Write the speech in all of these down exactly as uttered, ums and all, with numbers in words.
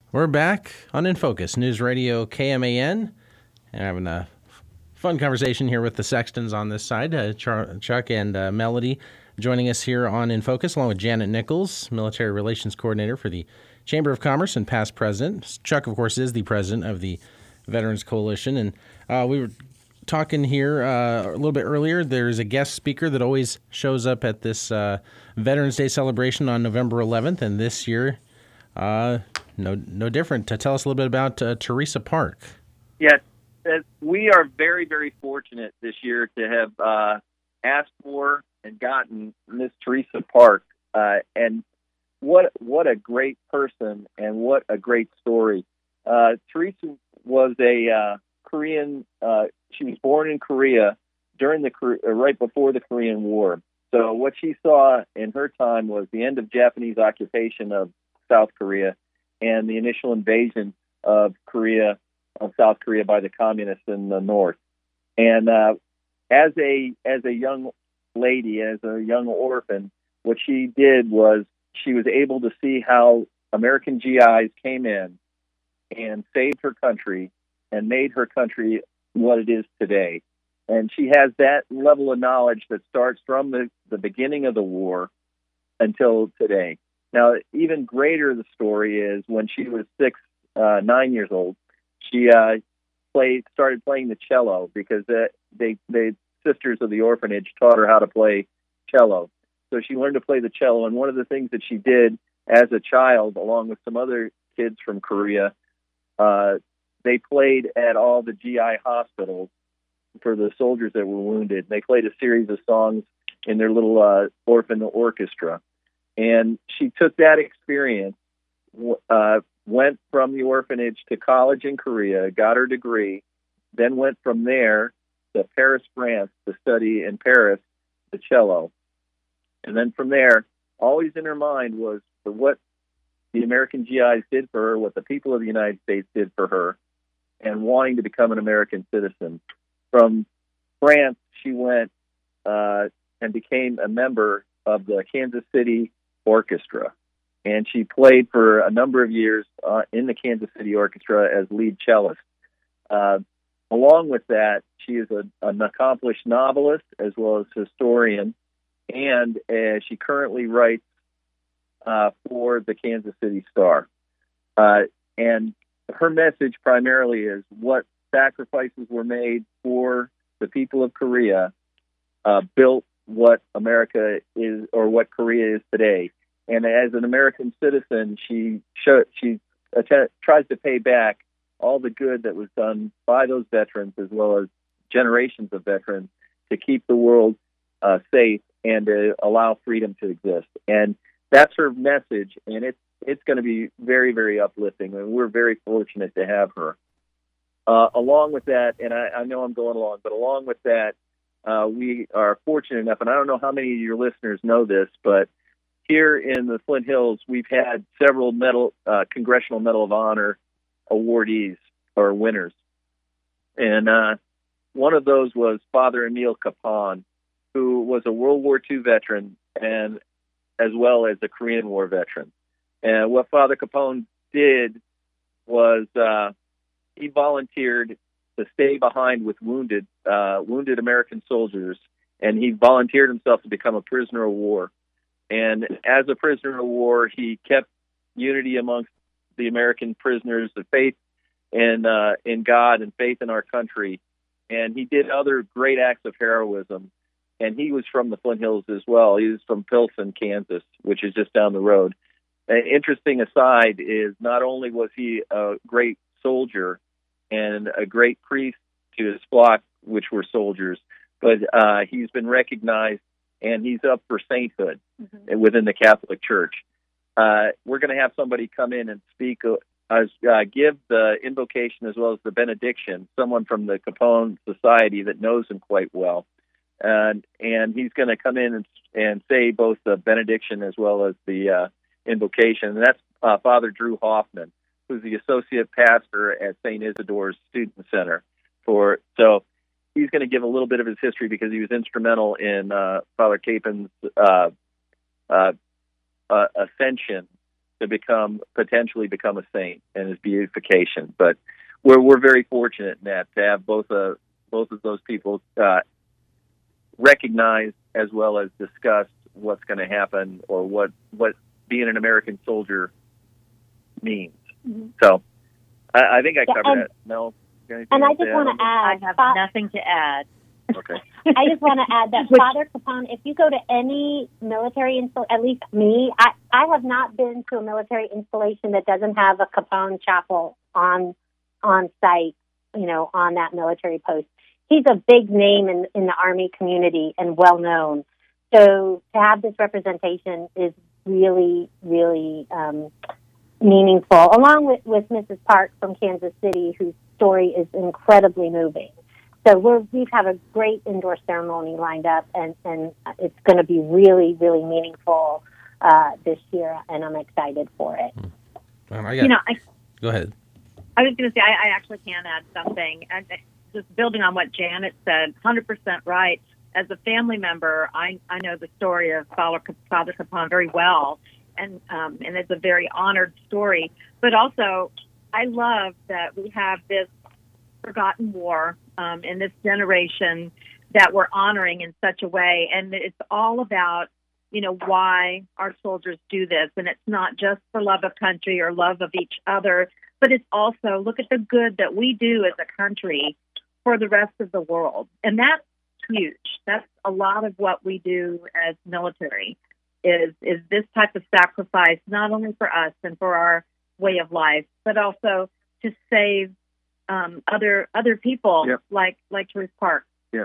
We're back on In Focus, News Radio K M A N, and having a fun conversation here with the Sextons on this side, uh, Char- Chuck and uh, Melody joining us here on In Focus, along with Janet Nichols, Military Relations Coordinator for the Chamber of Commerce and past president. Chuck, of course, is the president of the Veterans Coalition, and uh, we were talking here uh, a little bit earlier. There's a guest speaker that always shows up at this uh, Veterans Day celebration on November eleventh, and this year, uh, no no different. To tell us a little bit about uh, Teresa Park. Yes, uh, we are very, very fortunate this year to have uh, asked for and gotten Miss Teresa Park, uh, and what what a great person and what a great story. Uh, Teresa was a uh, Korean. Uh, she was born in Korea during the uh, right before the Korean War. So what she saw in her time was the end of Japanese occupation of South Korea and the initial invasion of Korea, of South Korea, by the communists in the north. And uh, as a as a young lady, as a young orphan, what she did was she was able to see how American G Is came in and saved her country and made her country what it is today. And she has that level of knowledge that starts from the, the beginning of the war until today. Now, even greater the story is when she was six, uh, nine years old, she uh, played, started playing the cello because uh, they, they sisters of the orphanage taught her how to play cello. So she learned to play the cello. And one of the things that she did as a child, along with some other kids from Korea, uh, they played at all the G I hospitals for the soldiers that were wounded. They played a series of songs in their little uh, orphan orchestra. And she took that experience, uh, went from the orphanage to college in Korea, got her degree, then went from there to Paris, France, to study in Paris the cello. And then from there, always in her mind was for what the American G Is did for her, what the people of the United States did for her, and wanting to become an American citizen. From France, she went uh, and became a member of the Kansas City Orchestra. And she played for a number of years uh, in the Kansas City Orchestra as lead cellist. Uh, along with that, she is a, an accomplished novelist as well as historian, and uh, she currently writes uh, for the Kansas City Star. Uh, and her message primarily is what sacrifices were made for the people of Korea uh, built what America is, or what Korea is today. And as an American citizen, she show, she att- tries to pay back all the good that was done by those veterans, as well as generations of veterans, to keep the world uh, safe and to allow freedom to exist. And that's her message, and it's it's going to be very, very uplifting, and we're very fortunate to have her. Uh, along with that, and I, I know I'm going along, but along with that, uh, we are fortunate enough, and I don't know how many of your listeners know this, but here in the Flint Hills, we've had several medal, uh, Congressional Medal of Honor awardees or winners. And uh, one of those was Father Emil Capon, who was a World War Two veteran and as well as a Korean War veteran. And what Father Capone did was uh, he volunteered to stay behind with wounded uh, wounded American soldiers, and he volunteered himself to become a prisoner of war. And as a prisoner of war, he kept unity amongst the American prisoners, the faith in uh, in God and faith in our country. And he did other great acts of heroism. And he was from the Flint Hills as well. He was from Pilsen, Kansas, which is just down the road. An interesting aside is not only was he a great soldier and a great priest to his flock, which were soldiers, but uh, he's been recognized and he's up for sainthood mm-hmm. within the Catholic Church. Uh, we're going to have somebody come in and speak, uh, uh, give the invocation as well as the benediction, someone from the Capone Society that knows him quite well. And and he's going to come in and, and say both the benediction as well as the uh, invocation. And that's uh, Father Drew Hoffman, who's the associate pastor at Saint Isidore's Student Center. For so he's going to give a little bit of his history because he was instrumental in uh, Father Capon's uh, uh, uh, ascension to become potentially become a saint and his beatification. But we're we're very fortunate in that to have both uh both of those people uh, recognized as well as discussed what's going to happen or what what being an American soldier means. Mm-hmm. So I, I think I covered yeah, it. Mel, and I just want to add, I have fa- nothing to add. Okay. I just want to add that Father Capone, if you go to any military install, at least me, I, I have not been to a military installation that doesn't have a Capone chapel on on site, you know, on that military post. He's a big name in, in the Army community and well known. So to have this representation is really, really um, meaningful, along with, with Missus Park from Kansas City, whose story is incredibly moving. So we're, we've had a great indoor ceremony lined up, and, and it's going to be really, really meaningful uh, this year, and I'm excited for it. Well, I got, you know, I, go ahead. I was going to say, I, I actually can add something. And just building on what Janet said, one hundred percent right. As a family member, I, I know the story of Father, Father Capone very well, and um, and it's a very honored story. But also, I love that we have this forgotten war um, in this generation that we're honoring in such a way. And it's all about, you know, why our soldiers do this. And it's not just for love of country or love of each other, but it's also look at the good that we do as a country for the rest of the world. And that's huge. That's a lot of what we do as military is, is this type of sacrifice, not only for us and for our way of life, but also to save Um, other other people yep. like like Truth Park. Yeah.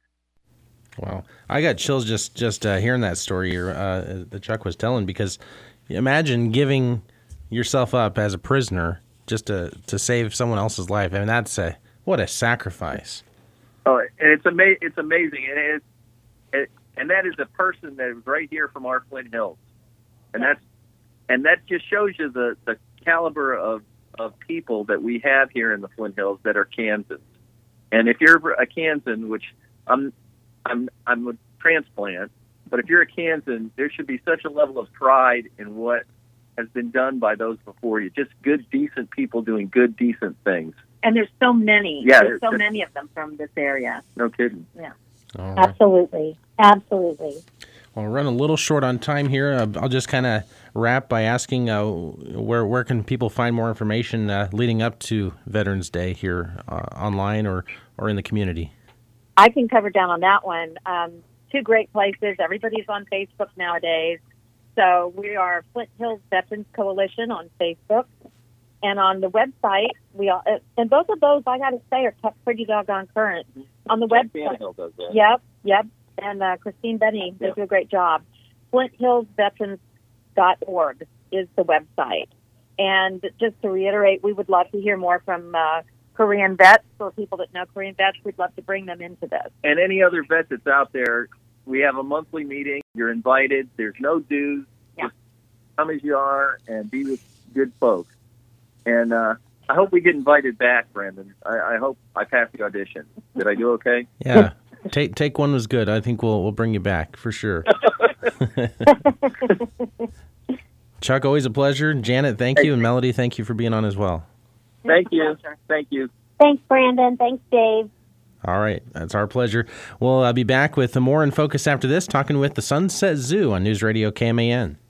Wow, I got chills just just uh, hearing that story uh, that Chuck was telling, because imagine giving yourself up as a prisoner just to to save someone else's life. I mean, that's a what a sacrifice. Oh, and it's ama- it's amazing, and it's it, and that is a person that is right here from our Flint Hills, and that's and that just shows you the the caliber of. of people that we have here in the Flint Hills that are Kansans. And if you're a Kansan, which I'm, I'm, I'm a transplant, but if you're a Kansan, there should be such a level of pride in what has been done by those before you. Just good, decent people doing good, decent things. And there's so many. Yeah, there's so there's, many of them from this area. No kidding. Yeah. All right. Absolutely. Absolutely. Well, we're running a little short on time here. Uh, I'll just kind of wrap by asking uh, where where can people find more information uh, leading up to Veterans Day here uh, online or, or in the community? I can cover down on that one. Um, two great places. Everybody's on Facebook nowadays. So we are Flint Hills Veterans Coalition on Facebook. And on the website, we all, uh, and both of those, I got to say, are kept pretty doggone current. On the website. Does that. Yep, yep. And uh, Christine Benny, they yeah. do a great job. Flint Hills Veterans dot org is the website. And just to reiterate, we would love to hear more from uh, Korean vets, or people that know Korean vets. We'd love to bring them into this. And any other vet that's out there, we have a monthly meeting. You're invited. There's no dues. Yeah. Just come as you are and be with good folks. And uh, I hope we get invited back, Brandon. I, I hope I passed the audition. Did I do okay? Yeah. Take take one was good. I think we'll we'll bring you back for sure. Chuck, always a pleasure. Janet, thank you, and Melody, thank you for being on as well. Thank you. Thank you. Thanks, Brandon. Thanks, Dave. All right, that's our pleasure. We'll uh, be back with more In Focus after this, talking with the Sunset Zoo on News Radio K M A N.